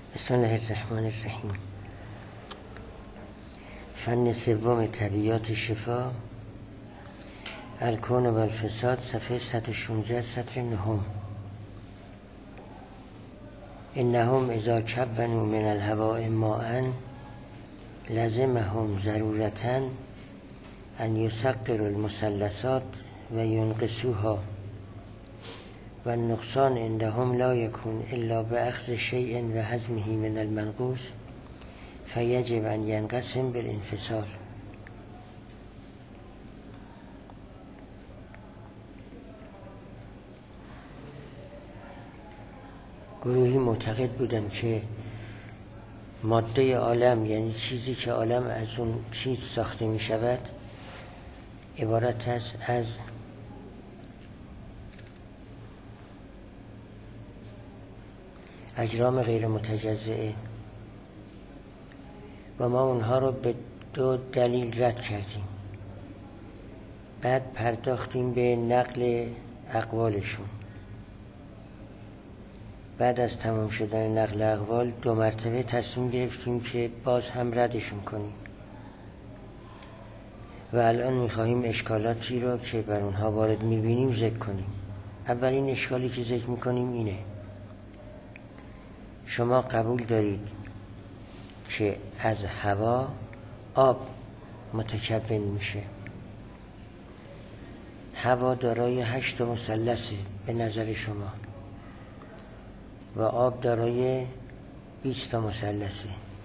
بسم الله الرحمن الرحیم. فن سوم طبیعات شفا، الکون و الفساد، صفحه 116 سطر نهم. انهم اذا کونوا من الهواء ماء لزمهم ضرورة ان یسقروا المثلثات و ینقصوها و النقصان عندهم لا يكون الا باخذ شيء و هضمه من المنقوص فیجب ان ینقسم بالانفصال. گروهی معتقد بودن که ماده عالم، یعنی چیزی که عالم از اون چیز ساخته می شود، عبارت است از اجرام غیر متجزئه و ما اونها رو به دو دلیل رد کردیم. بعد پرداختیم به نقل اقوالشون. بعد از تمام شدن نقل اقوال 2 مرتبه تصمیم گرفتیم که باز هم ردشون کنیم و الان میخواهیم اشکالاتی رو که بر اونها وارد میبینیم ذکر کنیم. اولین اشکالی که ذکر میکنیم اینه: شما قبول دارید که از هوا آب متکون میشه. هوا دارای 8 مثلثه به نظر شما و آب دارای 20 مثلثه.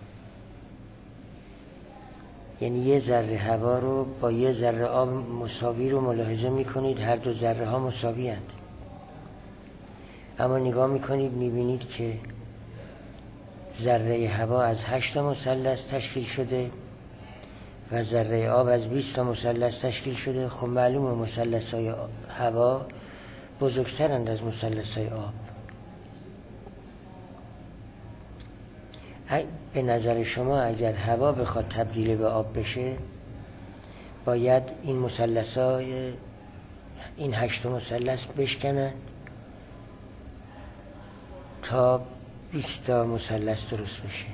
یعنی یه ذره هوا رو با یه ذره آب مساوی رو ملاحظه میکنید، هر دو ذره ها مساوی هستند. اما نگاه میکنید میبینید که ذره هوا از 8 مثلث تشکیل شده و ذره آب از 20 مثلث تشکیل شده. خب معلومه مثلث‌های هوا بزرگترند از مثلث‌های آب. به نظر شما اگر هوا بخواد تبدیل به آب بشه، باید این مثلث‌های این 8 مثلث بشکنند تا 20 مثلث درست بشه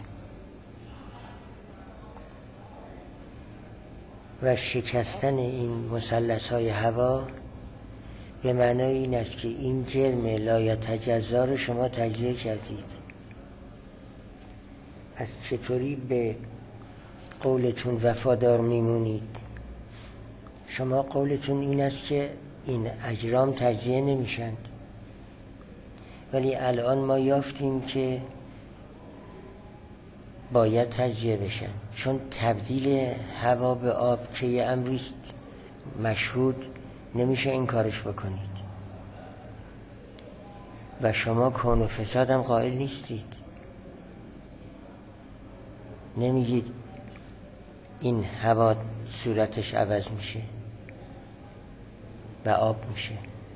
و شکستن این مثلث‌های هوا به معنای این است که این جرم لایتجزا رو شما تجزیه کردید. پس چطوری به قولتون وفادار میمونید؟ شما قولتون این است که این اجرام تجزیه نمیشند، ولی الان ما یافتیم که باید تجزیه بشن، چون تبدیل هوا به آب که یه امریست مشهود، نمیشه این کارش بکنید و شما کون و فساد هم قائل نیستید. نمیگید این هوا صورتش عوض میشه و آب میشه.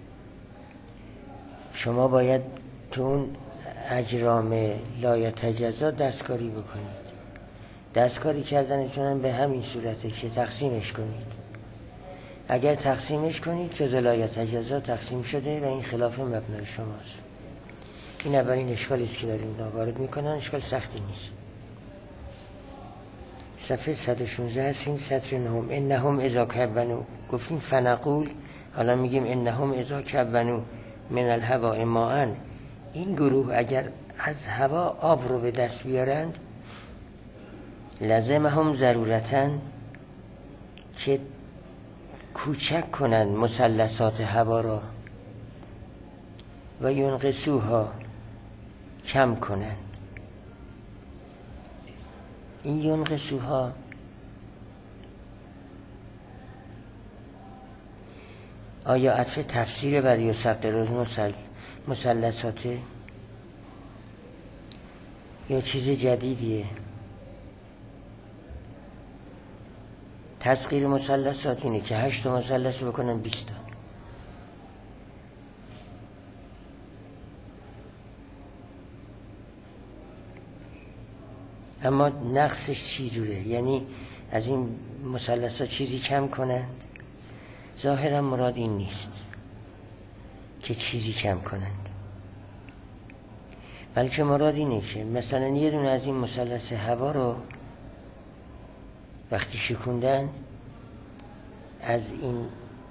شما باید تو اون اجرام لایتجزا دستکاری بکنید. دستکاری کردنتون هم به همین صورته که تقسیمش کنید. اگر تقسیمش کنید جزء لایتجزا تقسیم شده و این خلاف مبنای شماست. این اولین اشکالی است که داریم وارد میکنن. اشکال سختی نیست. صفحه 116 هستیم، سطر نهم. انهم اذا کونوا، گفتیم فنقول، حالا میگیم انهم اذا کونوا من الهواء ماء. این گروه اگر از هوا آب رو به دست بیارند، لازمهم ضرورتاً که کوچک کنند مثلثات هوا را و ینقصوها، کم کنند. این ینقصوها آیا عطف تفسیر بر یسقروا مثلثاته یا چیز جدیدیه؟ تسخیر مثلثات اینه که 8 مثلث بکنن 20. اما نقصش چی جوره؟ یعنی از این مثلثات چیزی کم کنند؟ ظاهرا مراد این نیست که چیزی کم کنند، بلکه مراد اینه که مثلا یه دونه از این مثلث هوا رو وقتی شکوندن از این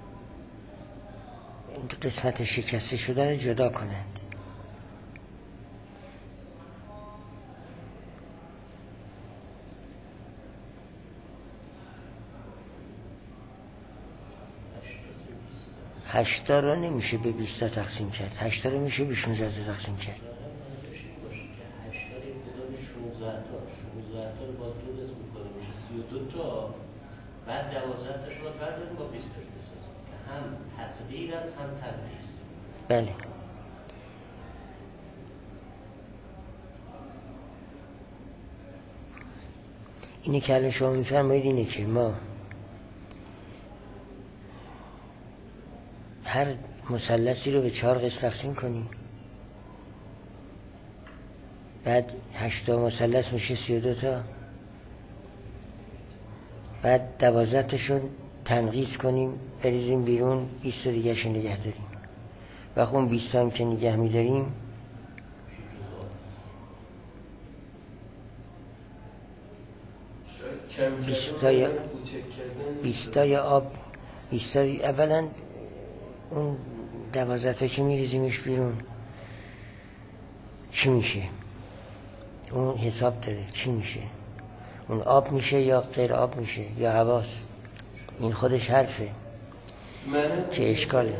قسمت شکسته شده رو جدا کنند. هشتا رو نمیشه به 20 تقسیم کرد، 8 رو میشه به 16 تقسیم کرد. 16 تا رو باز 2 قسم می‌کنیم میشه 32 تا، بعد 12 تاش رو برداریم با 20 تاش بسازیم که هم تصغیر است هم تنقیص. بله. اینی که الان شما میفرمایید اینه که ما هر مثلثی رو به 4 قسم تقسیم کنیم، بعد 8 تا مثلث میشه 32 تا، بعد 12 تاشون تنقیص کنیم بریزیم بیرون، 20 تا دیگه شو نگه داریم و اون 20 تا هم که نگه میداریم 20 تا آب 20 تا اولا اون 12 تا که میریزیمش بیرون چی میشه؟ اون حساب داره چی میشه؟ اون آب میشه یا غیر آب میشه یا هواست؟ این خودش حرفه که اشکاله.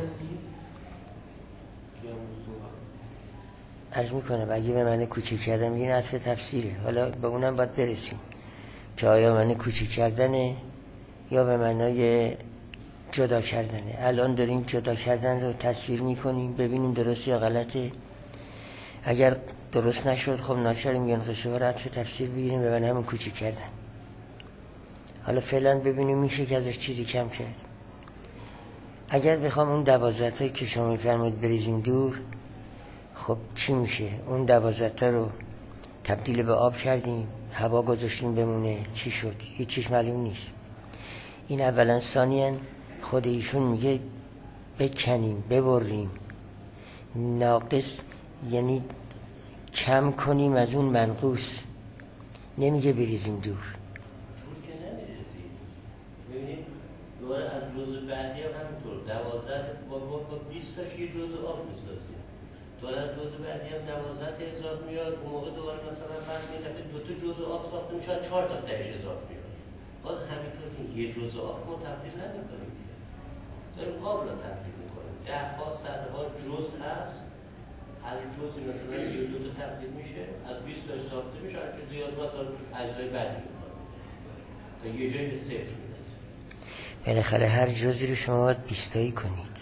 عرض میکنم اگه به من کوچیک کردن این عطف تفسیره، حالا به اونم باید برسیم که آیا من کوچیک کردنه یا به معنای جدا کردنه. الان داریم جدا کردن رو تصویر میکنیم ببینیم درست یا غلطه. اگر درست نشد خب ناچاریم ینقص رو عطف تفسیر بگیریم به معنی همون کوچیک کردن. حالا فعلا ببینیم میشه که ازش چیزی کم کرد. اگر بخوام اون 12 تایی که شما میفرمایید بریزیم دور، خب چی میشه؟ اون 12 تا رو تبدیل به آب کردیم، هوا گذاشتیم بمونه، چی شد؟ هیچیش معلوم نیست. این اولا. ثانیاً خود ایشون میگه بکنیم ببریم، ناقص یعنی کم کنیم از اون منقوص، نمیگه بریزیم دور. دور که نمیریزیم. ببینید دوباره از جزء بعدی هم همینطور 12 با 20 تاش یه جزء آب میسازیم. دوباره از جزء بعدی هم 12 تا اضافه میاد، اون موقع دوباره مثلا بعد میاد 2 تا جزء آب ساخته میشه 4 تا تاش اضافه میاد. باز همینطور چون یه جزء آب ما تبدیل نمی‌کنیم که. داریم آب رو تبدیل می‌کنیم. 10 ها صدها جزء هست. هر جزئی مثلا 32 تا تبدیل میشه، از 20 تا ساخته میشه، هر چیز زیاد باید تا اجزای بعدی می‌کنه. تا یه جایی به صفر میرسه. بالاخره هر جزئی رو شما باید 20 تایی کنید.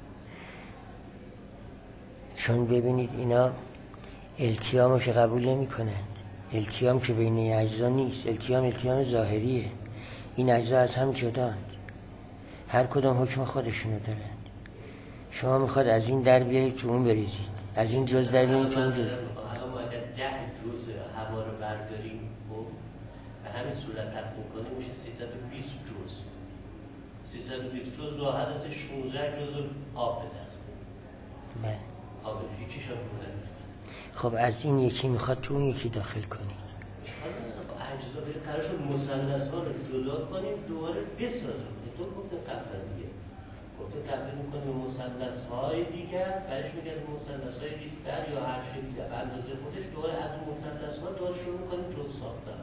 چون ببینید اینا التیامو که قبول نمی کنند. التیام که بین اجزا نیست، التیام ظاهریه. این اجزا از هم جداند، هر کدام حکم خودشونو دارند. شما میخواد از این در بیارید تو اون بریزید، از این جز در بیارید تو اون جز. حالا ما اگر 10 جزء هوا رو برداریم به همین صورت تقسیم کنیم میشه 320 جزء. 320 جزء رو حالت 16 جزء آب به دست میاره. بله. آب هیچی شد نمیاد. خب از این یکی میخواد تو اون یکی داخل کنید. اجزا به قرارشون مثلث ها رو جدا کنیم دوباره بسازیم. تو گفتم قبلا دیگه گفتم تبدیل میکنیم مثلث های دیگر، برش میگردیم مثلث های ریزتر یا هر شکلی به اندازه خودش، دوباره از اون مثلث ها دوباره شروع میکنیم جز ساختن.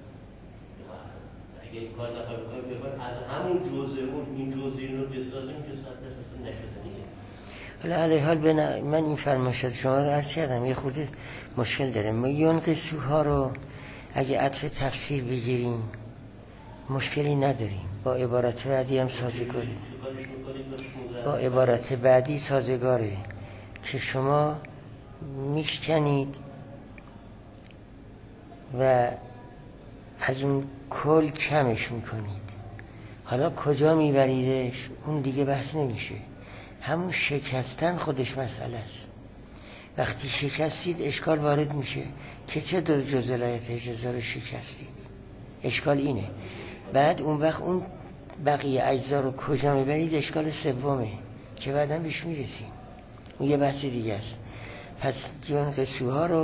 اگه این کار نخواهی بکنیم بخواهیم از همون جزءمون این جزئی رو بسازیم که مثلث اصلا نشده نیه. حالا علیه حال من این فرمایشات شما رو عرض کردم یه خورده مشکل داره. ما ینقصوها رو اگه عطف تفسیر بگیریم مشکلی نداریم، با عبارت بعدی هم سازگاره. با عبارت بعدی سازگاره که شما میشکنید و از اون کل کمش میکنید. حالا کجا میبریدش اون دیگه بحث نمیشه، همون شکستن خودش مسئله است. وقتی شکستید اشکال وارد میشه که چه دو جزء لایحه اجزا رو شکستید. اشکال اینه. بعد اون وقت اون بقیه اجزا رو کجا میبرید اشکال سومه که بعداً بهش میرسیم، اون یه بحث دیگه است. پس ینقصوها رو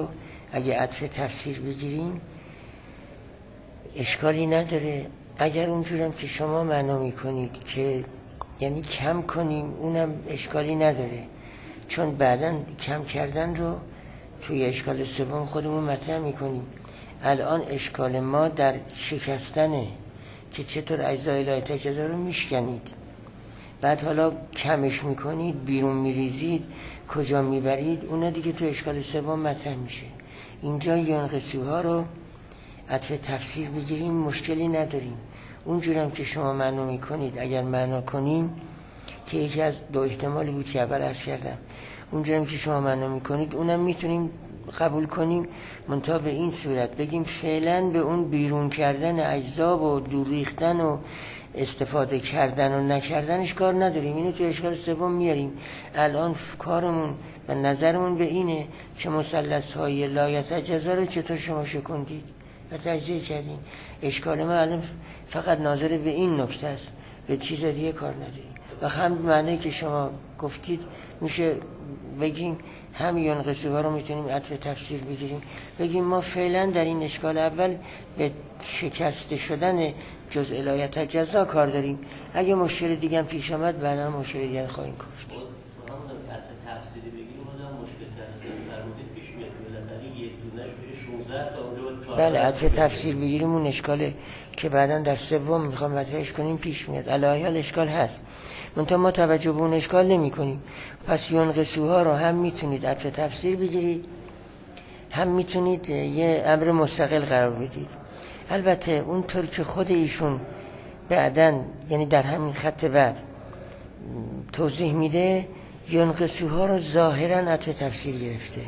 اگه عطف تفسیر بگیریم اشکالی نداره. اگر اونجورم که شما معنا میکنید که یعنی کم کنیم اونم اشکالی نداره، چون بعداً کم کردن رو توی اشکال سوم خودمون مطرح میکنیم. الان اشکال ما در شکستنه که چطور اجزای لایه تجزا رو میشکنید، بعد حالا کمش میکنید، بیرون میریزید، کجا میبرید، اونا دیگه تو اشکال سوم مطرح میشه. اینجا ینقصوها رو عطف تفسیر بگیریم مشکلی نداریم. اونجورم که شما معنا میکنید اگر معنا کنیم که یکی از دو احتمالی بود که اول عرض کردم، اونجورم که شما معنا میکنید اونم میتونیم قبول کنیم، منتها به این صورت بگیم فعلا به اون بیرون کردن اجزا و دور ریختن و استفاده کردن و نکردنش کار نداریم، اینو تو اشکال سوم میاریم. الان کارمون و نظرمون به اینه که مثلث های لایه تجزا رو چطور شما شکندید و تجزیه کردیم. اشکال ما الان فقط ناظر به این نکته است، به چیز دیگه کار نداریم. و هم معنی که شما گفتید میشه بگیم هم ینقصوها رو میتونیم عطف تفسیر بگیریم، بگیم ما فعلا در این اشکال اول به شکسته شدن جزء لایه تجزا کار داریم. اگه مشکل دیگه هم پیش آمد بعدا مشکل دیگه خواهیم گفت. تو همون عطف تفسیری بگیریم بازم مشکل در مورد پیش میاد، بالاخره یک دونهش میشه 16 تا اونجا 14. بله عطف تفسیر بگیریم اون اشکاله که بعدا در سوم میخوام مطرحش کنیم پیش میاد. علی حال اشکال هست، منتها ما توجه به اون اشکال نمی کنیم. پس ینقصوها رو هم میتونید عطف تفسیر بگیرید، هم میتونید یه امر مستقل قرار بدید. البته اونطور که خود ایشون بعدن یعنی در همین خط بعد توضیح میده، ینقصوها رو ظاهرا عطف تفسیر گرفته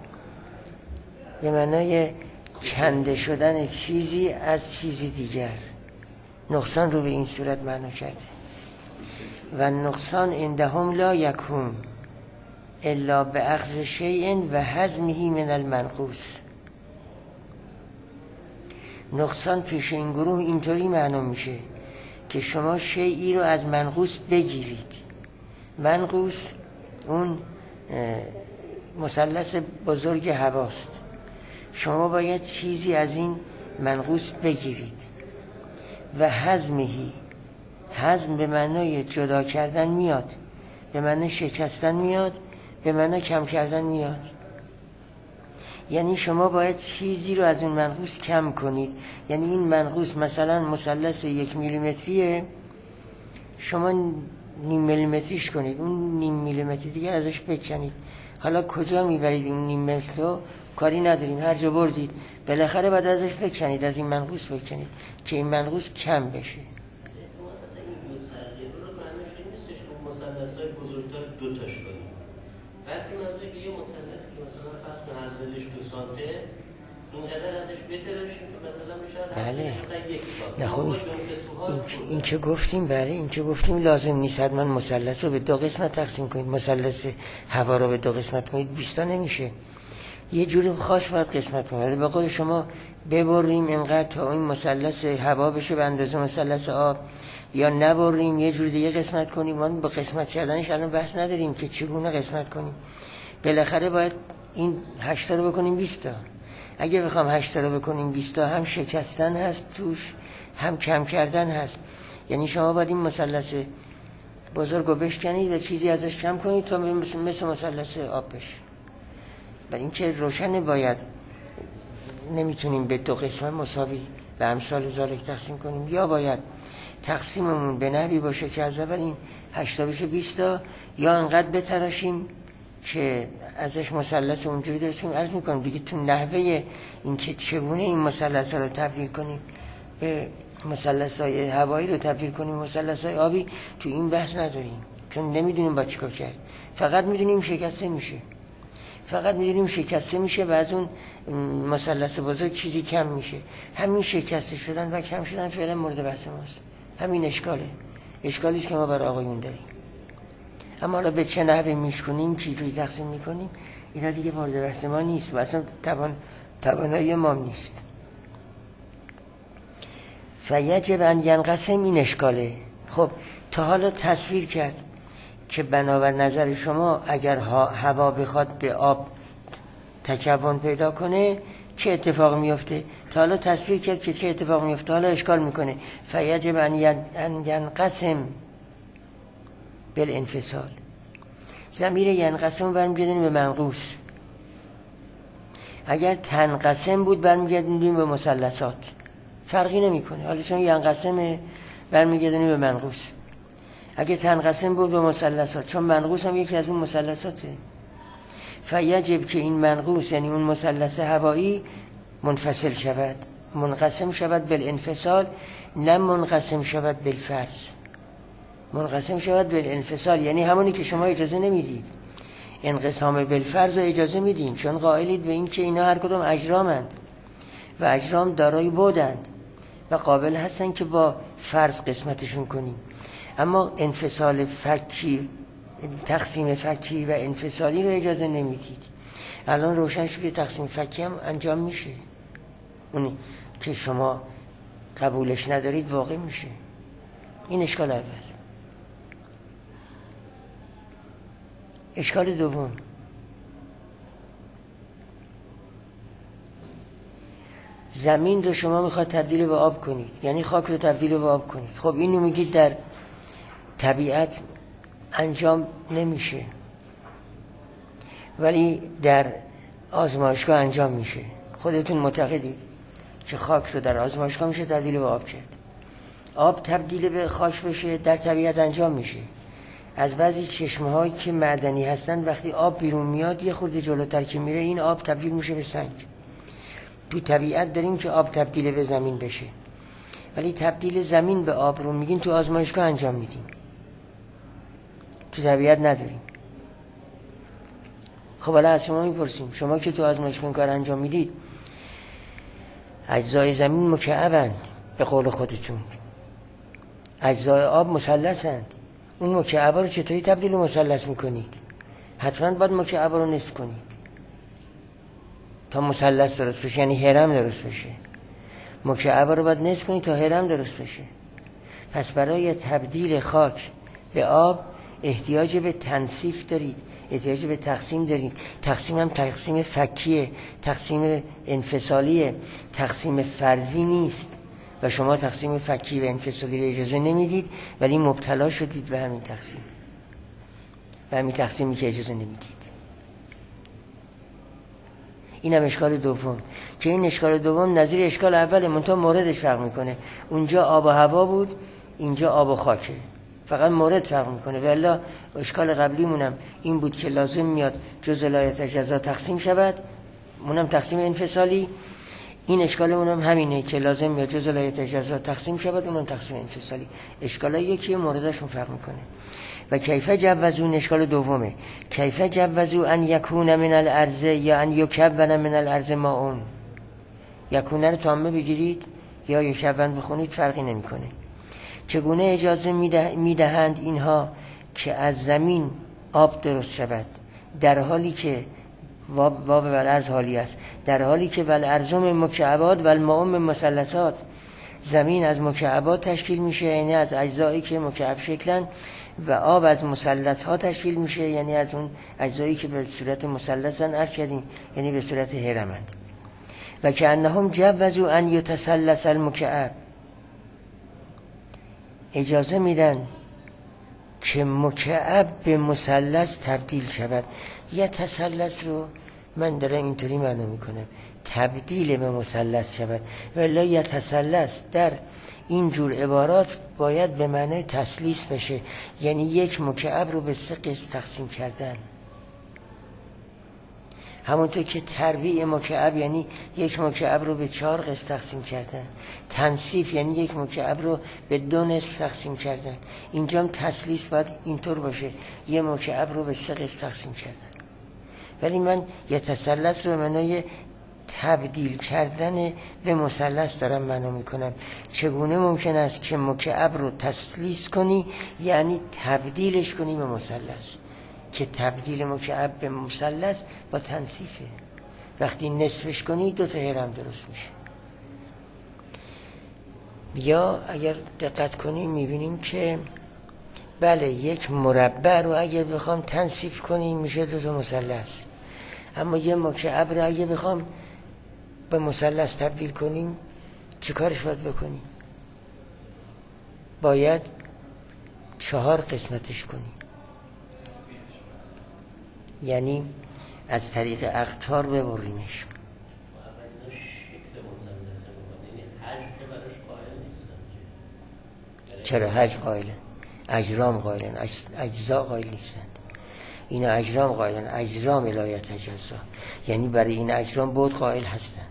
به معنای کنده شدن چیزی از چیزی دیگر، نقصان رو به این صورت معنا کرده. و نقصان عندهم لا یکون الا باخذ شیء و هضمه من المنقوص. نقصان پیش این گروه اینطوری معنا میشه که شما شیئی رو از منقوص بگیرید. منقوص اون مثلث بزرگ هواست، شما باید چیزی از این منقوص بگیرید. و هضمهی، هضم به معنای جدا کردن میاد، به معنای شکستن میاد، به معنای کم کردن میاد. یعنی شما باید چیزی رو از اون منقوص کم کنید. یعنی این منقوص مثلا مثلث 1 میلیمتریه، شما نیم میلیمتریش کنید، اون نیم میلیمتری دیگر ازش بکنید. حالا کجا میبرید اون نیم متر رو کاری نداریم، هر جا بردید بالاخره بعد ازش بکنید، از این منقوص بکنید که این منقوص کم بشه. مثلث‌های بزرگتر دو تاش کنیم، بلکه منظور که یه مثلث که مثلا فرض کن عرضش 2 سانته اینقدر ازش بتراشیم که مثلا میشه بله. مثلا 1 سانت. نه خب این که گفتیم، بله این که گفتیم لازم نیست حتما مثلث رو به 2 قسمت تقسیم کنید، مثلث هوا رو به 2 قسمت کنید 20 تا نمیشه، یه جوری خاص باید قسمت کنید. به قول شما ببریم اینقدر تا این مثلث هوا بشه به اندازه مثلث آب، یا نبریم یه جور دیگه قسمت کنیم. ما با قسمت کردنش الان بحث نداریم که چگونه قسمت کنیم، بالاخره باید این 8 تا رو بکنیم 20 تا. اگه بخوام 8 تا رو بکنیم 20 تا هم شکستن هست توش، هم کم کردن هست. یعنی شما باید این مثلث بزرگ رو بشکنید و چیزی ازش کم کنید تا مثل مثلث آب بشه. برای این که روشن باید نمیتونیم به 2 قسمت مساوی به امثال ذالک تقسیم کنیم، یا باید تقسیممون به نحوی باشه که از اول این 8 تا بشه 20 تا، یا انقدر بتراشیم که ازش مثلث اونجوری درستون عرض میکنم دیگه. تو نحوه این که چگونه این مثلث رو تبدیل کنیم به مثلث‌های هوایی رو تبدیل کنیم مثلث‌های آبی، تو این بحث نداریم، چون نمیدونیم با چیکار کرد. فقط میدونیم شکسته میشه، فقط میدونیم شکسته میشه و از اون مثلث بزرگ چیزی کم میشه. همین شکسته شدن و کم شدن فعلا مورد بحث ماست، همین اشکالیست که ما برای آقایون داریم. اما حالا به چه نحوی میشکنیم، چی جوری تقسیم میکنیم، اینا دیگه مورد بحث ما نیست و اصلا توانایی ما نیست. فیجب ان ینقسم، این اشکاله. خب تا حالا تصویر کرد که بنابر نظر شما اگر هوا بخواد به آب تکون پیدا کنه چه اتفاق میفته؟ تا حالا تصویر کرد که چه اتفاق میفته، حالا اشکال میکنه. فیجب ان ینقسم بالانفصال. ضمیر ینقسم برمیگردیم به منقوص. اگر تنقسم بود برمیگردیم به مثلثات، فرقی نمیکنه. حالا چون ینقسم برمیگردیم به منقوص. اگه تنقسم بود به مثلثات، چون منقوص هم یکی از اون مثلثاته. فیجب که این منقوص یعنی اون مثلث هوایی منفصل شود، منقسم شود بالانفصال، نه منقسم شود بالفرض. منقسم شود بالانفصال یعنی همونی که شما اجازه نمیدید. انقسام بالفرض رو اجازه میدین، چون قائلید به این که اینا هر کدوم اجرامند و اجرام دارای بعدند و قابل هستن که با فرض قسمتشون کنیم. اما انفصال فکی، تقسیم فکی و انفصالی رو اجازه نمیدید. الان روشن شد که تقسیم فکی هم انجام میشه، اونی که شما قبولش ندارید واقع میشه. این اشکال اول. اشکال دوم، زمین رو شما میخواد تبدیل به آب کنید، یعنی خاک رو تبدیل به آب کنید. خب اینو میگید در طبیعت انجام نمیشه، ولی در آزمایشگاه انجام میشه. خودتون معتقدید که خاک رو در آزمایشگاه میشه تبدیل به آب کرد. آب تبدیل به خاک بشه در طبیعت انجام میشه. از بعضی چشمه هایی که معدنی هستن وقتی آب بیرون میاد یه خورده جلوتر که میره این آب تبدیل میشه به سنگ. تو طبیعت داریم که آب تبدیل به زمین بشه، ولی تبدیل زمین به آب رو میگیم تو آزمایشگاه انجام میدیم، تو طبیعت نداریم. خب حالا از شما میپرسیم، شما که تو آزمایشگاه کار انجام میدید، اجزای زمین مکعبند به قول خودتون، اجزای آب مثلثند، اون مکعبا رو چطوری تبدیل به مثلث میکنید؟ حتما باید مکعبا رو نصف کنید تا مثلث درست بشه، یعنی هرم درست بشه. مکعبا رو باید نصف کنید تا هرم درست بشه. پس برای تبدیل خاک به آب احتیاج به تنصیف دارید، احتیاج به تقسیم دارید. تقسیم هم تقسیم فکیه، تقسیم انفصالیه، تقسیم فرضی نیست و شما تقسیم فکی و انفصالی رو اجازه نمیدید، ولی مبتلا شدید به همین تقسیم، به همین تقسیمی که اجازه نمیدید. این هم اشکال دوم، که این اشکال دوم نظیر اشکال اوله، منتها موردش فرق میکنه. اونجا آب و هوا بود، اینجا آب و خاکه، فقط مورد فرق میکنه. والله اشکال قبلیمونم این بود که لازم میاد جزء لا یتجزا تقسیم شود، اونم تقسیم انفصالی. این اشکال اونم همینه که لازم میاد جزء لا یتجزا تقسیم شود، اونم تقسیم انفصالی. اشکالای یکی موردشون فرق میکنه. و کیف جوزون اشکال دومه، کیف جوزو ان یکون من الارض یا ان یکون من الارض ماون. یکونه رو تامه بگیرید یا یکون بخونید فرقی نمیکنه. چگونه اجازه میدهند اینها که از زمین آب درست شود، در حالی که واو والارض حالی است، در حالی که والارضم مکعبات و الماء مثلثات. زمین از مکعبات تشکیل میشه، یعنی از اجزایی که مکعب شکلن، و آب از مثلث ها تشکیل میشه، یعنی از اون اجزایی که به صورت مثلثن، عرض کردیم یعنی به صورت هرمند. و که انهم جوزوا ان یتسلس المکعب، اجازه میدن که مکعب به مثلث تبدیل شود. یا تسلس رو من دارم اینطوری معنی میکنم، تبدیل به مثلث شود، ولی یا تسلس در این جور عبارات باید به معنی تسلیس بشه، یعنی یک مکعب رو به 3 قسم تقسیم کردن. همونطور که تربیع مکعب یعنی یک مکعب رو به 4 قسم تقسیم کردن، تنصیف یعنی یک مکعب رو به 2 نصف تقسیم کردن. اینجا هم تسلیس باید اینطور باشه، یک مکعب رو به 3 قسم تقسیم کردن. ولی من یه تسلس رو به معنای تبدیل کردن به مثلث دارم معنا میکنم. چگونه ممکن است که مکعب رو تسلیس کنی، یعنی تبدیلش کنی به مثلث، که تبدیل مکعب به مثلث با تنصیفه. وقتی نصفش کنی 2 تا هرم درست میشه. یا اگر دقت کنیم میبینیم که بله یک مربع رو اگر بخوام تنصیف کنیم میشه 2 تا مثلث. اما یه مکعب را اگه بخوام به مثلث تبدیل کنیم چه کارش باید بکنیم؟ باید 4 قسمتش کنیم، یعنی از طریق اقطار ببریمش. چرا حجم قائلن؟ اجرام قائلن، اجزا قائل نیستن. اینا اجرام قائلن، اجرام لا یتجزا، یعنی برای این اجرام بود قائل هستند.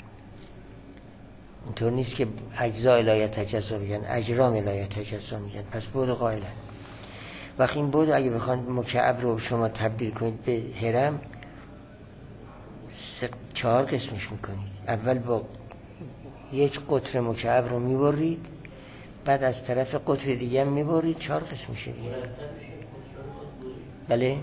اینطور نیست که اجزا لا یتجزا بگن، اجرام لا یتجزا میگن، پس بود قائلن. وقتی این بود اگه بخوان مکعب رو شما تبدیل کنید به هرم 4 قسمش میکنید. اول با یک قطر مکعب رو میبرید، بعد از طرف قطر دیگه هم میبرید، 4 قسم میشه دیگه. بله.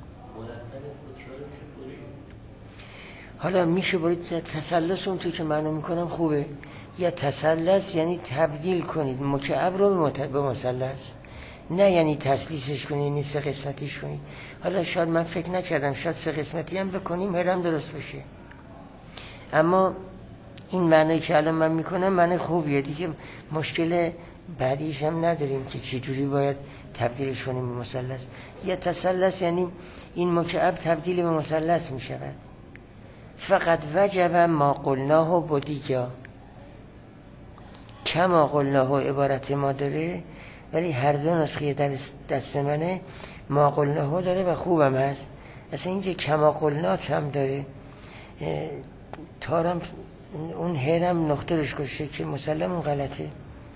حالا میشه برید تسلس اون توی که معلوم میکنم خوبه. یا تسلس یعنی تبدیل کنید مکعب رو به مثلث، نه یعنی تسلیسش کنید، یعنی 3 قسمتیش کنید. حالا شاید من فکر نکردم شاید 3 قسمتی هم بکنیم هرم درست بشه، اما این معنی که الان من میکنم معنی خوبیه دیگه. مشکل بعدیش هم نداریم که چه جوری باید تبدیلش کنیم به مثلث. یا تسلس یعنی این مکعب تبدیل به مثلث میشود. فقط وجب ما قلناه بدیجا، کما قلناه عبارت ما داره، ولی هر دو نسخه در دست منه ما قلناه داره و خوبم هست. اصلا اینجا کما قلنات هم داره. تارم اون هرم نقطه روش کشته که مسلم اون غلطه.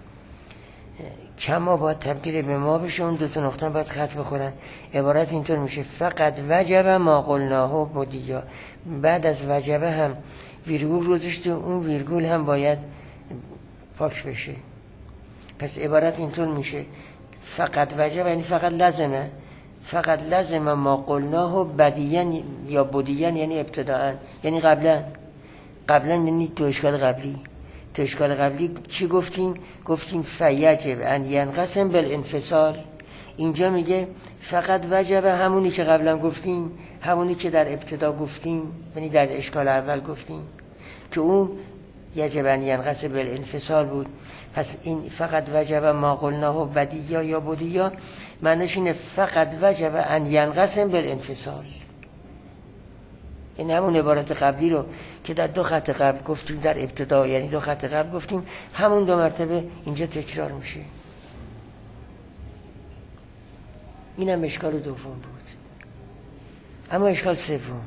کما باید تبدیل به ما بشه، اون 2 نقطه باید خط بخورن. عبارت اینطور میشه فقط وجب ما قلناه بدیجا، بعد از وجبه هم ویرگول گذاشته، اون ویرگول هم باید پاک بشه. پس عبارت اینطور میشه فقط وجب یعنی فقط لازمه، فقط لازمه ما قلناه بدیان یا بدیان یعنی ابتداء، یعنی قبلا یعنی تو اشکال قبلی. تو اشکال قبلی چی گفتیم؟ گفتیم فیجب ان ینقسم بالانفصال. اینجا میگه فقط وجب همونی که قبلا گفتیم، همونی که در ابتدا گفتیم، یعنی در اشکال اول گفتیم که اون یجب ان ینقسم بالانفصال بود. پس این فقط وجب ما قلناه بدییا یا بدییا معنیش اینه فقط وجب ان ینقسم بالانفصال. این همون عبارت قبلی رو که در 2 خط قبل گفتیم، در ابتدا یعنی 2 خط قبل گفتیم، همون 2 مرتبه اینجا تکرار میشه. اینم اشکال دوم بود. اما اشکال سوم،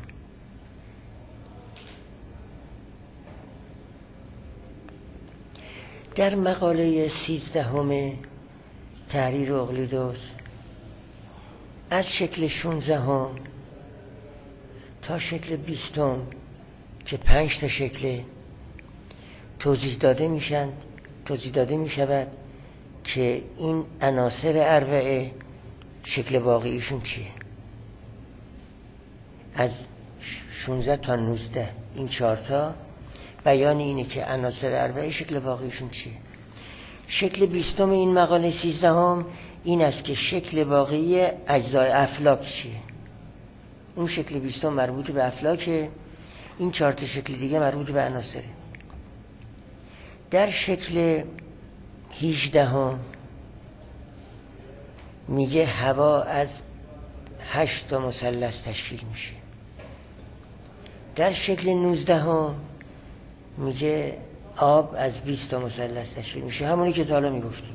در مقاله 13 تحریر اقلیدس از شکل 16 تا شکل 20 که 5 تا شکل توضیح داده میشود که این عناصر اربعه شکل واقعیشون چیه. از 16 تا 19 این 4 تا بیان اینه که عناصر اربعه شکل واقعیشون چیه. شکل 20 این مقاله 13 این است که شکل واقعی اجزای افلاک چیه. اون شکل 20 مربوط به افلاکه، این 4 تا شکل دیگه مربوط به عناصره. در شکل 18 میگه هوا از 8 تا مثلث تشکیل میشه. در شکل 19 میگه آب از 20 تا مثلث تشکیل میشه، همونی که تا حالا میگفتیم.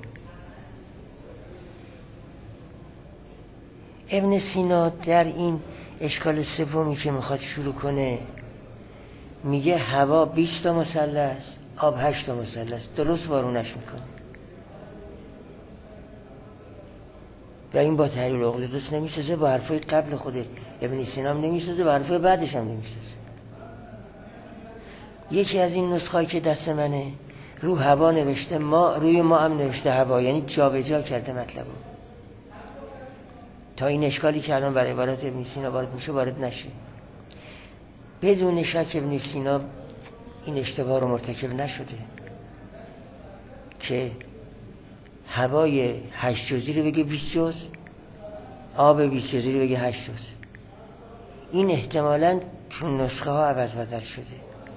ابن سینا در این اشکال سومی که میخواد شروع کنه میگه هوا 20 تا مثلث، آب 8 تا مثلث، درست وارونش میکنه. و این با تحریر اقلیدس نمیسازه، با حرفای قبل خود ابن سینا هم نمیسازه، با حرفای بعدش هم نمیسازه. یکی از این نسخه‌ای که دست منه رو هوا نوشته ما، روی ما هم نوشته هوا، یعنی جا به جا کرده مطلبو تا این اشکالی که الان برای عبارت ابن سینا وارد میشه وارد نشه. بدون شک ابن سینا این اشتباه رو مرتکب نشده که هوای 8 جزئی رو بگه 20 جز، آب 20 جزئی رو بگه 8 جز. این احتمالاً چون نسخه ها عوض بدل شده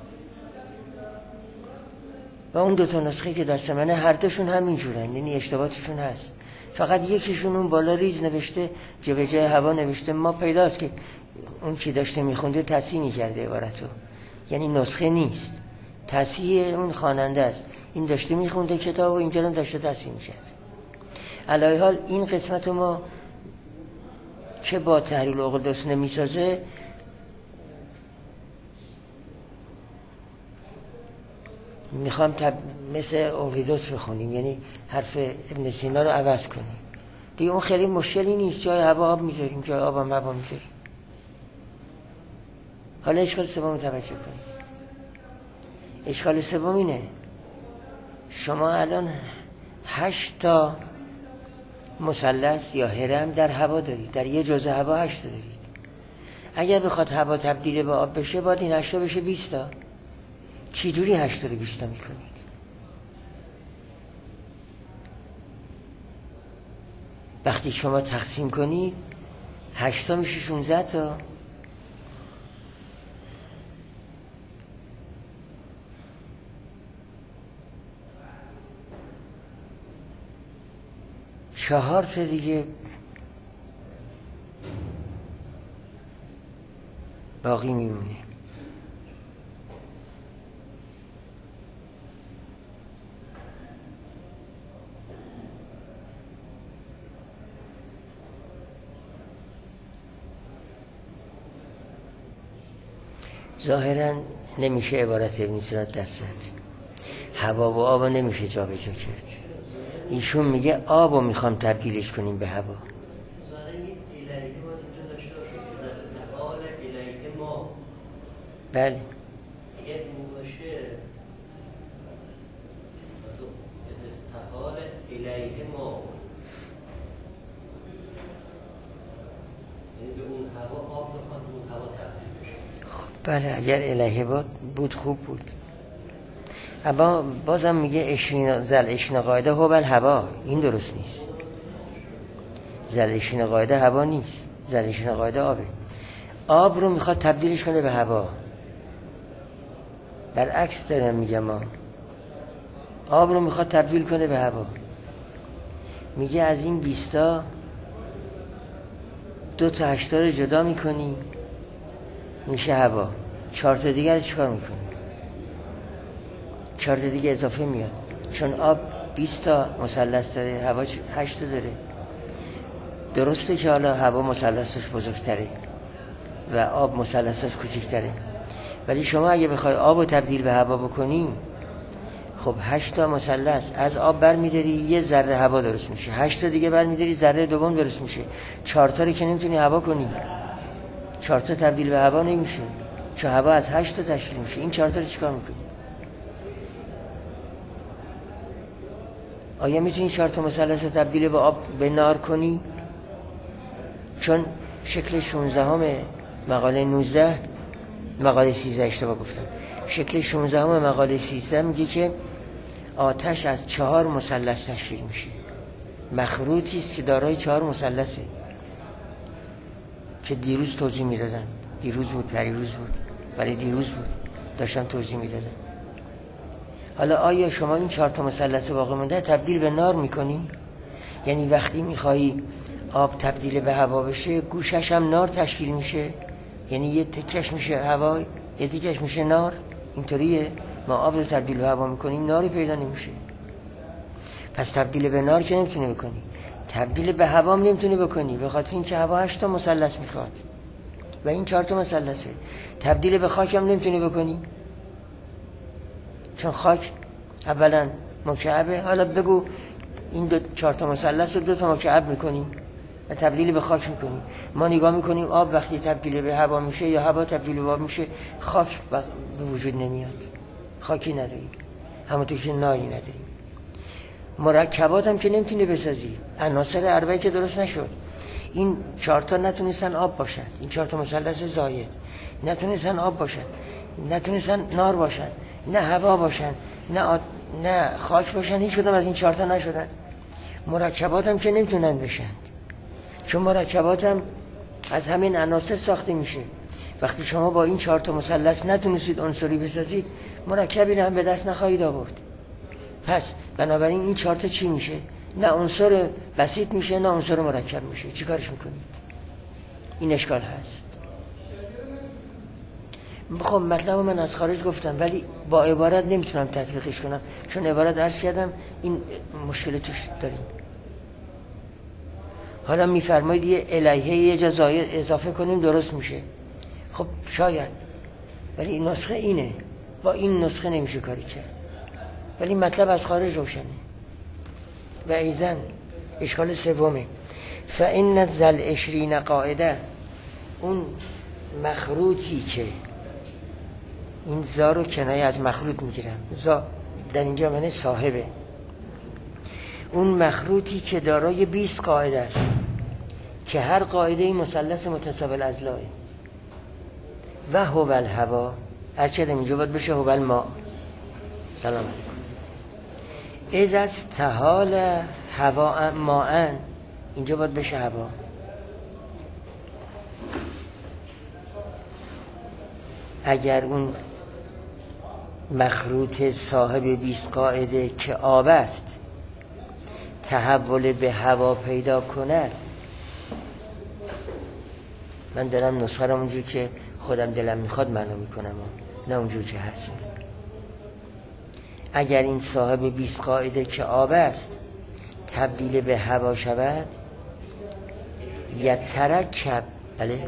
و اون 2 نسخه که دست منه هر دوشون همین جورن، یعنی اشتباهاتشون هست. فقط یکیشون اون بالا ریز نوشته، به جای هوا نوشته. ما پیداست که اون که داشته میخونده تصحیح میکرده عبارتو، یعنی نسخه نیست، تصحیح اون خواننده است. این داشته میخونده کتاب و اینجا هم داشته تصحیح میکرد. علی حال این قسمت ما که با تحلیل عقل درست نمیسازه، میخوام مثل اولیدوس بخونیم، یعنی حرف ابن سینا رو عوض کنیم. دیگه اون خیلی مشکلی نیست، جای هوا آب میذاریم، جای آب هم هوا میذاریم. حالا اشکال سوم توجه کنیم. اشکال سوم اینه، شما الان 8 تا مثلث یا هرم در هوا دارید، در یه جزء هوا 8 تا دارید. اگر بخواد هوا تبدیل به آب بشه، باید این 8 تا بشه 20 تا. چی جوری 8 تا رو 20 تا میکنید؟ وقتی شما تقسیم کنید 8 تا میشه 16 تا. چهار تا دیگه باقی میمونه. ظاهرا نمیشه عبارت ابن سینا دست زد. هوا و آب نمیشه جا به جا کرد. ایشون میگه آب رو میخوام تبدیلش کنیم به هوا. بله بله اگر الهی بود خوب بود. اما بازم میگه زل قاعده هو بل هوا. این درست نیست. زل قاعده هوا نیست، زل قاعده آبه. آب رو میخواد تبدیلش کنه به هوا. برعکس دارم میگم، ما آب رو میخواد تبدیل کنه به هوا. میگه از این 20 تا 2 تا 8 تا رو جدا میکنی میشه هوا. 4 تا دیگر رو چیکار میکنی؟ 4 تا دیگه اضافه میاد، چون آب 20 تا مثلث داره، هوا 8 تا داره. درسته که حالا هوا مثلثش بزرگتره و آب مثلثش کوچکتره، ولی شما اگه بخوای آب رو تبدیل به هوا بکنی، خب 8 تا مثلث از آب برمیداری، یه ذره هوا درست میشه. 8 تا دیگه برمیداری، ذره دوم درست میشه. 4 تا رو که نمیتونی هوا کنی. 4 تا تبدیل به هوا نمیشه، چون هوا از 8 تا تشکیل میشه. این 4 تا رو چیکار میکنی؟ آیا میتونی 4 تا مثلث رو تبدیل به آب به نار کنی؟ چون شکل 16 مقاله 19 مقاله 13 اشتباه گفتم. شکل 16 مقاله 13 میگه که آتش از 4 مثلث تشکیل میشه. مخروطی است که دارای 4 مثلثه که دیروز توضیح میدادن. دیروز بود، پریروز بود، ولی دیروز بود داشتم توضیح میدادم. حالا آیا شما این 4 تا مثلث باقی مونده تبدیل به نار میکنی؟ یعنی وقتی میخوایی آب تبدیل به هوا بشه، گوشش هم نار تشکیل میشه، یعنی یه تکش میشه هوا، یه تکش میشه نار. اینطوریه. ما آب رو تبدیل به هوا میکنیم، ناری پیدا نمیشه. پس تبدیل به نار که نمیتونی بکنی، تبدیل به هوا هم نمیتونی بکنی، به خاطر اینکه هوا 8 تا مثلث میخواد و این 4 تا مثلثه. تبدیل به خاک هم نمیتونی بکنی، چون خاک اولا مکعبه. حالا بگو این 4 تا مثلث رو 2 تا مکعب میکنیم و تبدیل به خاک میکنیم. ما نگاه میکنیم آب وقتی تبدیل به هوا میشه یا هوا تبدیل به آب میشه، خاک به وجود نمیاد، خاکی نداریم، همونطور که ناری نداریم. مرکبات هم که نمیتونی بسازی، عناصر اربعه که درست نشد. این 4 تا نتونستن آب باشن، این 4 تا مثلث زاید نتونستن آب باشن، نتونستن نار باشن، نه هوا باشن، نه خاک باشن، هیچ کدوم از این 4 تا نشدن. مرکبات هم که نمیتونن بشن، چون مرکبات هم از همین عناصر ساخته میشه. وقتی شما با این 4 تا مثلث نتونستید عنصری بسازید، مرکبی رو هم به دست نخواهید آورد. پس بنابراین این 4 تا چی میشه؟ نه عنصر بسیط میشه نه عنصر مرکب میشه. چی کارش میکنید؟ این اشکال هست. خب مطلب من از خارج گفتم، ولی با عبارت نمیتونم تطبیقش کنم، چون عبارت عرض کردم این مشکل توش داریم. حالا میفرمایید یه الیه یه جا اضافه کنیم درست میشه. خب شاید، ولی این نسخه اینه، با این نسخه نمیشه کاری کرد. ولی مطلب از خارج روشنه. و ایزن اشکال سومه، فإن ذل 20 قاعده، اون مخروطی که این زا رو کنایه از مخروط میگیرم، زا در اینجا معنی صاحبه، اون مخروطی که دارای 20 قاعده است که هر قاعده این مثلث متساوی الاضلاع و هو الهوا، از چه اینجا باید بشه هو الماء. سلام علیکم. از استحال هوا ماء، اینجا باید بشه هوا. اگر اون مخروط صاحب 20 قاعده که آب است تحول به هوا پیدا کند، من دارم نسخه را اونجور که خودم دلم میخواد معنا میکنم، نه اونجور که هست. اگر این صاحب 20 قاعده که آب است تبدیل به هوا شود، یترکب، بله،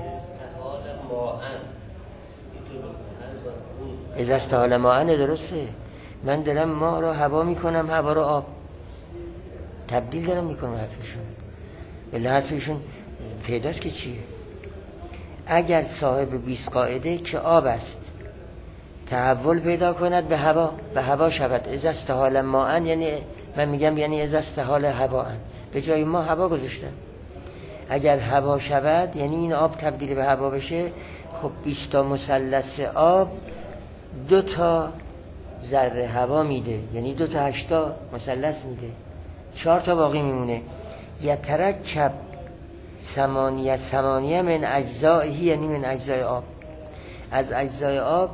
از استحال ماء درسته. من دارم ما رو هوا میکنم، هوا رو آب، تبدیل دارم میکنم حرفشون، ولی حرفشون پیداست که چیه. اگر صاحب 20 قاعده که آب است تحول پیدا کند به هوا، به هوا شود، از استحال ماء، یعنی من میگم یعنی از استحال هوا، به جای ما هوا گذاشتم. اگر هوا شود یعنی این آب تبدیل به هوا بشه، خب 20 تا مثلث آب 2 تا ذره هوا میده، یعنی 2 تا 8 تا مثلث میده، 4 تا باقی میمونه. یترکب ثمانیه من اجزائه، یعنی من اجزای آب، از اجزای آب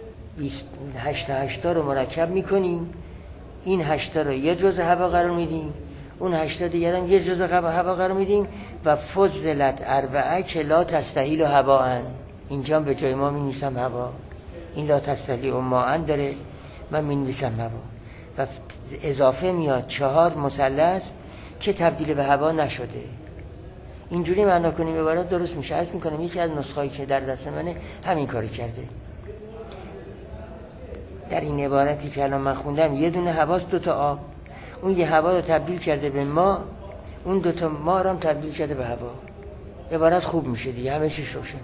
8 تا رو مرکب میکنیم، این 8 تا رو یه جزء هوا قرار میدیم، اون 8 تا دیگه هم یه جزء هوا قرار میدیم و فضلت 4 که لا تستحیل هوا، اینجا به جای ما می‌نویسم هوا، این لا تستحیل ماء داره، من می‌نویسم هوا و اضافه میاد 4 مثلث که تبدیل به هوا نشده. اینجوری معنا کنیم عبارت درست میشه. عرض میکنم یکی از نسخه‌ای که در دست منه همین کاری کرده. در این عبارتی که الان من خوندم یه دونه هواست 2 تا آب، اون یه هوا رو تبدیل کرده به ما، اون 2 تا ما رو هم تبدیل کرده به هوا. عبارت خوب میشه دیگه، همه چیز روشن.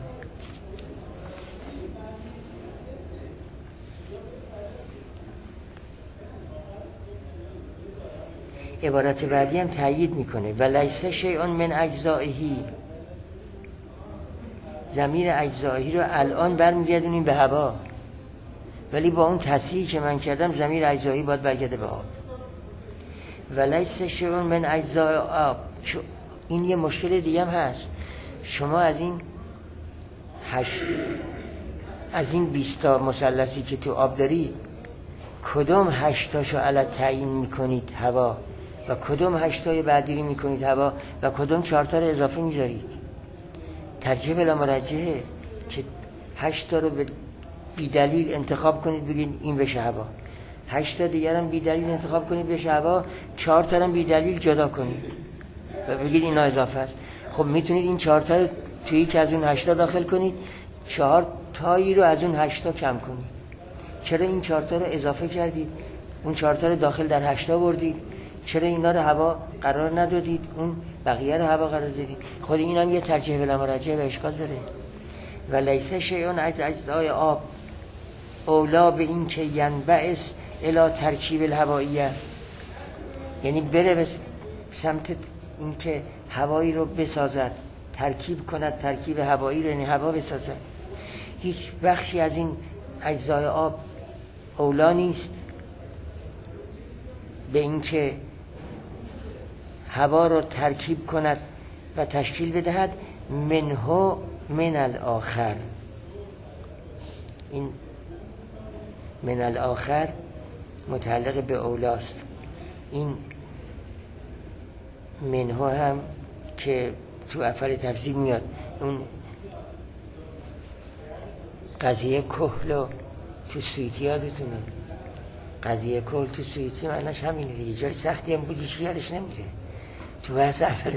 عبارت بعدی هم تأیید میکنه و لیس شیء من اجزائه، ضمیر اجزائه رو الان برمیگردونیم به هوا، ولی با اون تصحیحی که من کردم ضمیر اجزائه باید برگرده به آب. و لیس شیء من اجزاء آب، این یه مشکل دیگه هم هست. شما از این 20 تا مثلثی که تو آب دارید، کدوم 8 تاشو علی تعیین میکنید هوا و کدوم 8 تای بعدی رو میکنید هوا و کدوم 4 تا رو اضافه میذارید؟ ترجیح بلا مرجحه که 8 تا رو بی دلیل انتخاب کنید بگید این بشه هوا، 8 تا دیگر هم بی دلیل انتخاب کنید بشه هوا، 4 تا هم بی دلیل جدا کنید و بگید اینا اضافه است. خب میتونید این 4 تا توی یک از اون 8 تا داخل کنید، 4 تایی رو از اون 8 تا کم کنید. چرا این 4 تا رو اضافه کردید؟ اون 4 تا رو داخل در 8 تا بردید. چرا اینا رو هوا قرار ندادید؟ اون بقیه رو هوا قرار دادید. خود این هم یه ترجیح بلا مرجح و اشکال داره. و لیس شیء از اجزای آب اولا به این که ینبعث الی ترکیب الهوائیه، یعنی بره به سمت این که هوایی رو بسازد، ترکیب کند، ترکیب هوایی رو، یعنی هوا بسازد. هیچ بخشی از این اجزای آب اولا نیست به این که هوا رو ترکیب کند و تشکیل بدهد منه من الاخر، این من الاخر متعلق به اولاست. این منها هم که تو افعال تفضیل میاد، اون قضیه کهل تو سویتی یادتونه، قضیه کهل تو سویتی معناش همینه دیگه، جای سختی هم بودی چی یادش نمیره. تو بحث افعال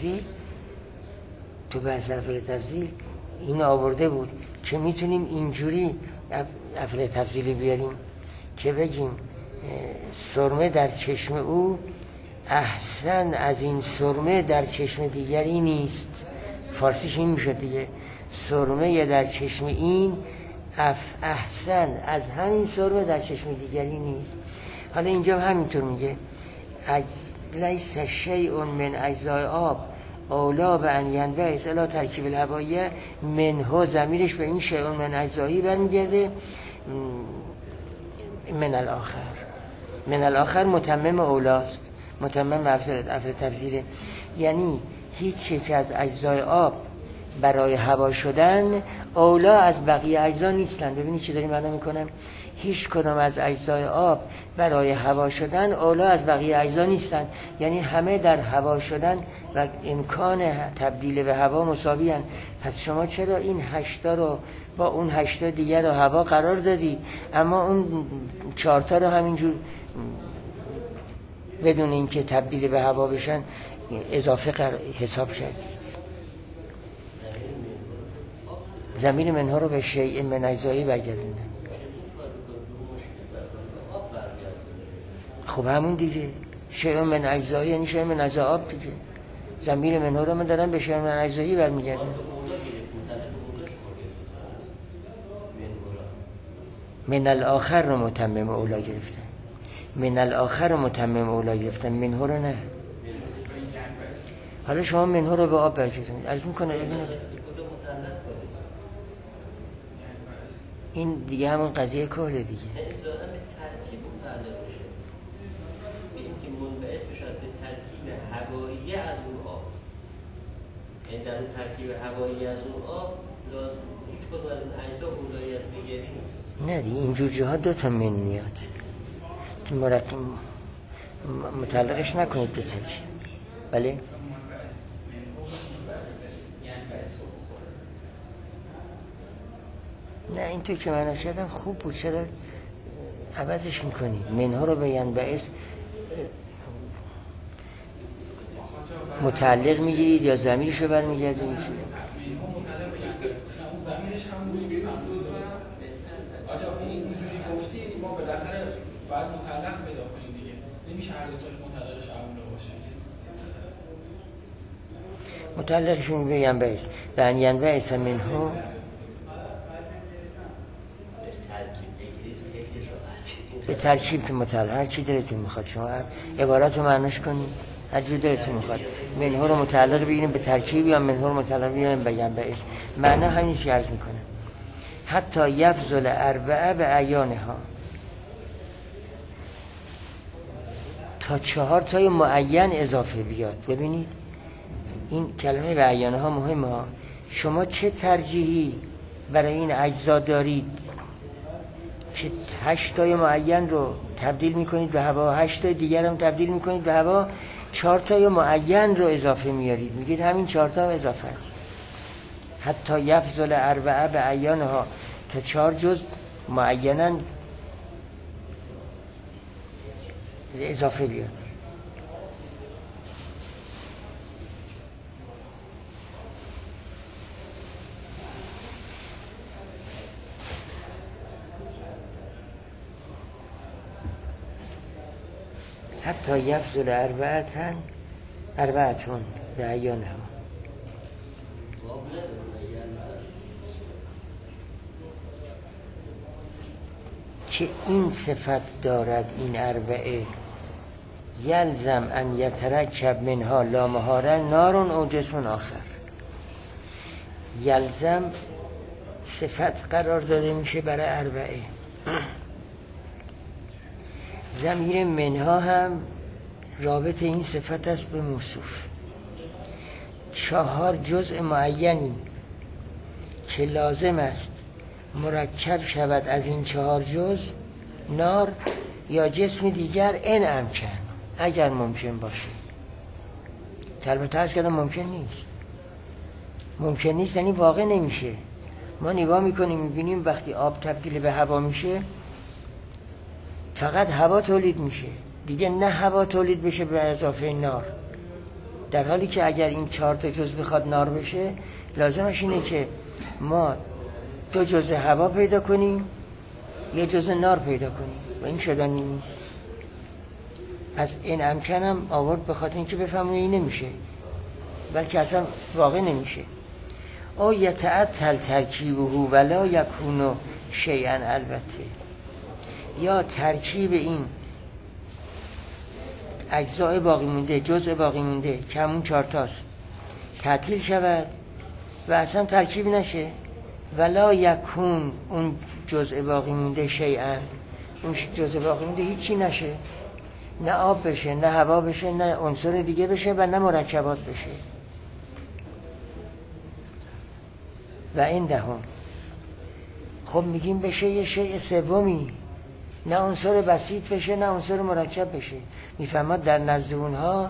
تفضیل این آورده بود که میتونیم اینجوری افعال تفضیلی بیاریم که بگیم سرمه در چشم او احسن از این سرمه در چشم دیگری نیست. فارسیش این میشد دیگه، سرمه در چشم این احسن از همین سرمه در چشم دیگری نیست. حالا اینجا همینطور میگه لیس شیء من اجزاء آب اولا به ان ینبعث الی ترکیب الهوایه منه، ضمیرش به این شیء من اجزایی برمیگرده. من الاخر متمم اولاست، متمم افعال تفضیله، یعنی هیچ یک از اجزای آب برای هوا شدن اولا از بقیه اجزا نیستن. ببینید چی داریم معنا میکنم، هیچ کدام از اجزای آب برای هوا شدن اولا از بقیه اجزا نیستن، یعنی همه در هوا شدن و امکان تبدیل به هوا مساوی هستند. پس شما چرا این 8 رو با اون 8 دیگر رو هوا قرار دادی، اما اون 4 تا رو همینجور بدون اینکه تبدیل به هوا بشن اضافه حساب کردید؟ ضمیر منها رو به شیء من اجزایی برگردوندن. خب همون دیگه، شیء من اجزایی یعنی شیء من اجزا آب دیگه. ضمیر منها رو من دارم به شیء من اجزایی برمیگردن. من الاخر رو متمم اولا گرفتن، من الاخر رو متمم اولا گرفتن، منها رو نه. حالا شما منها رو به آب برگردونید. عرض میکنه ببینید این دیگه همون قضیه کهل دیگه. ترکیب متعلق بشه، این که منبعث بشه به ترکیب هوایی از اون آب، یعنی در اون ترکیب هوایی از اون آب لازم هیچ کدوم از این اجزا اولایی از دیگری نیست. نه دیگه اینجور جاها 2 تا من میاد که مرکب متعلقش نکنید به ترکیب. بله نه اینطور که من شدم خوب بود، چرا عوضش میکنید؟ منها رو به ینبعث متعلق میگیرید یا ضمیرش رو برمیگردید؟ ضمیرش هم آجا اینجوری گفتی ما بالاخره باید متعلق پیدا کنیم دیگه، نمیشه هر دو تاش متعلق شامل باشه. متعلقش به ینبعث به ان ینبعث منها به ترکیب که متعلق هر چی دلتون میخواد شما عبارت رو معناش کنید هر جور دلتون میخواد. منها رو متعلق بگیریم به ترکیب یا منها رو متعلق بگیریم به ینبعث، معنا همین چیز عرض میکنه. حتی یفضل 4 به اعیانها، تا 4 تای معین اضافه بیاد. ببینید این کلمه به اعیانها مهمه ها. شما چه ترجیحی برای این اجزا دارید که 8 تای معین رو تبدیل میکنید به هوا، 8 تای دیگر هم تبدیل میکنید به هوا، 4 تای معین رو اضافه میارید، میگید همین 4 تا اضافه است. حتی یفضل 4 به اعیانها، تا 4 جز معیناً اضافه بیاد. حتی یفضل 4 به اعیانها، که این صفت دارد این 4 یلزم ان یترکب منها لا محاله نار او جسم آخر. یلزم صفت قرار داده میشه برای 4. ضمیر منها هم رابط این صفت است به موصوف. 4 جزء معینی که لازم است مرکب شود از این 4 جز نار یا جسم دیگر این امکن، اگر ممکن باشه. البته عرض کردم ممکن نیست. ممکن نیست یعنی واقع نمیشه. ما نگاه میکنیم میبینیم وقتی آب تبدیل به هوا میشه فقط هوا تولید میشه دیگه، نه هوا تولید بشه به اضافه نار، در حالی که اگر این 4 تا جز بخواد نار بشه لازمش اینه که ما 2 جز هوا پیدا کنیم 1 جز نار پیدا کنیم و این شدنی نیست. پس این امکنم آورد به خاطر اینکه بفهمونه این نمیشه، بلکه اصلا واقع نمیشه. او یتعطل ترکیبه ولا یکون شیئا، البته یا ترکیب این اجزای باقی مونده، جزء باقی مونده که همون 4 تاست تعطیل شود و اصلا ترکیب نشه، ولا یکون اون جزء باقی مونده شیئا، اون جزء باقی مونده هیچی نشه، نه آب بشه نه هوا بشه نه عنصر دیگه بشه و نه مرکبات بشه. و این دهم خب میگیم بشه یه شیء سومی، نه عنصر بسیط بشه نه عنصر مرکب بشه. میفهمد در نزد اونها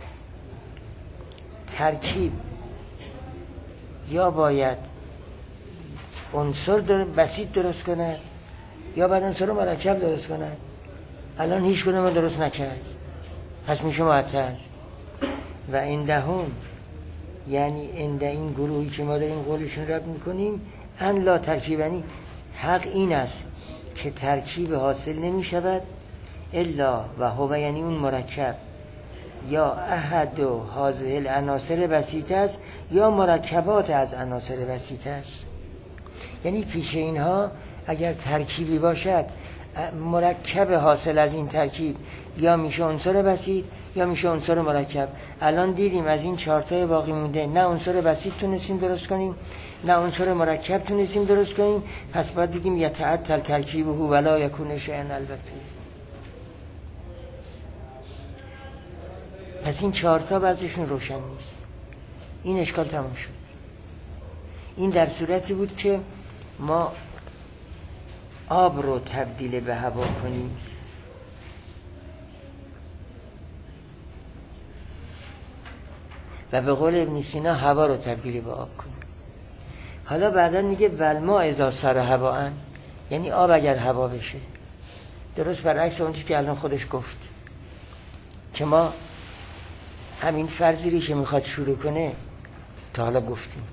ترکیب یا باید عنصر بسیط درست کنه یا باید عنصر مرکب درست کنه. الان هیچ کدوم درست نکرد، پس میشه معطل. و این دهم یعنی اند این گروهی که ما داریم قولشون رد میکنیم ان لا ترکیبنی، حق این است که ترکیب حاصل نمی شود الا و هو، یعنی اون مرکب یا احد و هذه العناصر بسیط است یا مرکبات از عناصر بسیط است. یعنی پیش اینها اگر ترکیبی باشد مرکب حاصل از این ترکیب یا میشه عنصر بسیط یا میشه عنصر مرکب. الان دیدیم از این 4 تا باقی مونده نه عنصر بسیط تونستیم درست کنیم نه عنصر مرکب تونستیم درست کنیم، پس باید بگیم یتعطل ترکیبه ولا یکون شیئا، البته. پس این 4 تا بعضشون روشن نیست. این اشکال تموم شد. این در صورتی بود که ما آب رو تبدیل به هوا کنیم و به قول ابن سینا هوا رو تبدیل به آب کنیم. حالا بعدا میگه والما اذا صار هواء، یعنی آب اگر هوا بشه. درست برعکس اونچه که الان خودش گفت که ما همین فرضی رو که میخواد شروع کنه تا حالا گفتیم،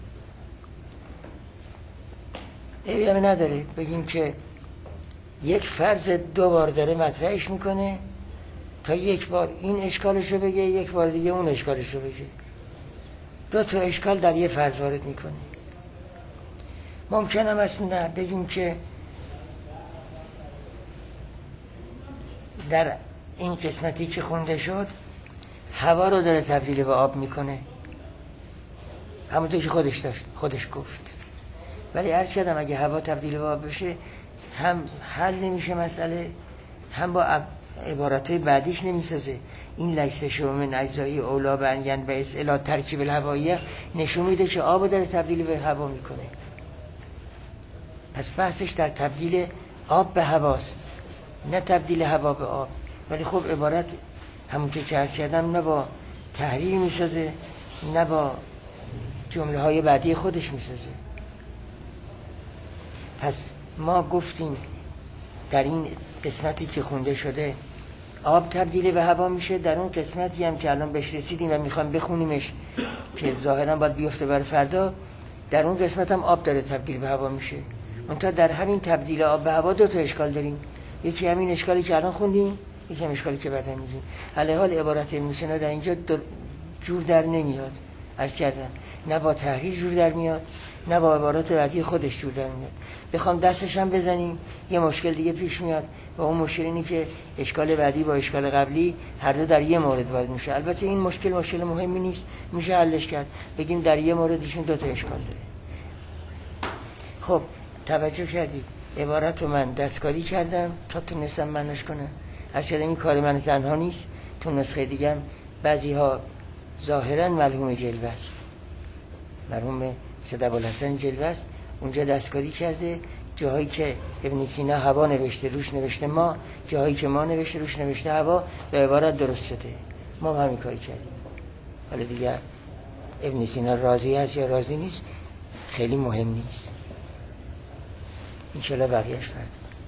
عیبی نداره بگیم که یک فرض 2 بار داره مطرحش میکنه تا یک بار این اشکالشو بگه، یک بار دیگه اون اشکالشو بگه. 2 تا اشکال در یه فرض وارد میکنه. ممکنه مثلا بگیم که در این قسمتی که خونده شد هوا رو داره تبدیل به آب میکنه، همونطور که خودش گفت. ولی عرض کردم اگه هوا تبدیل به آب بشه هم حل نمیشه مسئله، هم با عبارتهای بعدیش نمیسازه. این لیس شو من اجزای اولا بنین به اصطلاح ترکیب الهواییه نشون میده که آب رو داره تبدیل به هوا میکنه. پس بحثش در تبدیل آب به هواست، نه تبدیل هوا به آب. ولی خب عبارت همونطور که عرض کردم نه با تحریر میسازه نه با جمله های بعدی خودش میسازه. پس ما گفتیم در این قسمتی که خونده شده آب تبدیل به هوا میشه. در اون قسمتی هم که الان بهش رسیدیم و میخوام بخونیمش که ظاهرا باید بیفته برای فردا، در اون قسمت هم آب داره تبدیل به هوا میشه. منتها در همین تبدیل آب به هوا 2 تا اشکال داریم. یکی همین اشکالی که الان خوندیم، یکی هم اشکالی که بعدا میگیم. علی حال عبارت ابن سینا در اینجا جور در نمیاد. عرض کردم نه با تحریر جور در میاد نه با عبارات بعدی خودش جور در میاد. بخوام دستش هم بزنیم یه مشکل دیگه پیش میاد و اون مشکل اینه که اشکال بعدی با اشکال قبلی هر دو در یه مورد وارد میشه. البته این مشکل مهمی نیست، میشه حلش کرد. بگیم در یه موردشون 2 تا اشکال داره. خب توجه کردید عبارت رو من دستکاری کردم تا تونستم معناش کنم. اصلا این کار من تنها نیست، تو نسخه دیگه هم بعضی ها ظاهرا مرحوم جلوه است، مرحوم سید ابوالحسن جلوه است، اونجا دستکاری کرده جاهایی که ابن سینا هوا نوشته روش نوشته ما، جاهایی که ما نوشته روش نوشته هوا، به عبارت درست شده. ما هم همین کاری کردیم. حالا دیگه ابن سینا راضی است یا راضی نیست خیلی مهم نیست. انشالله بقیهش فردا.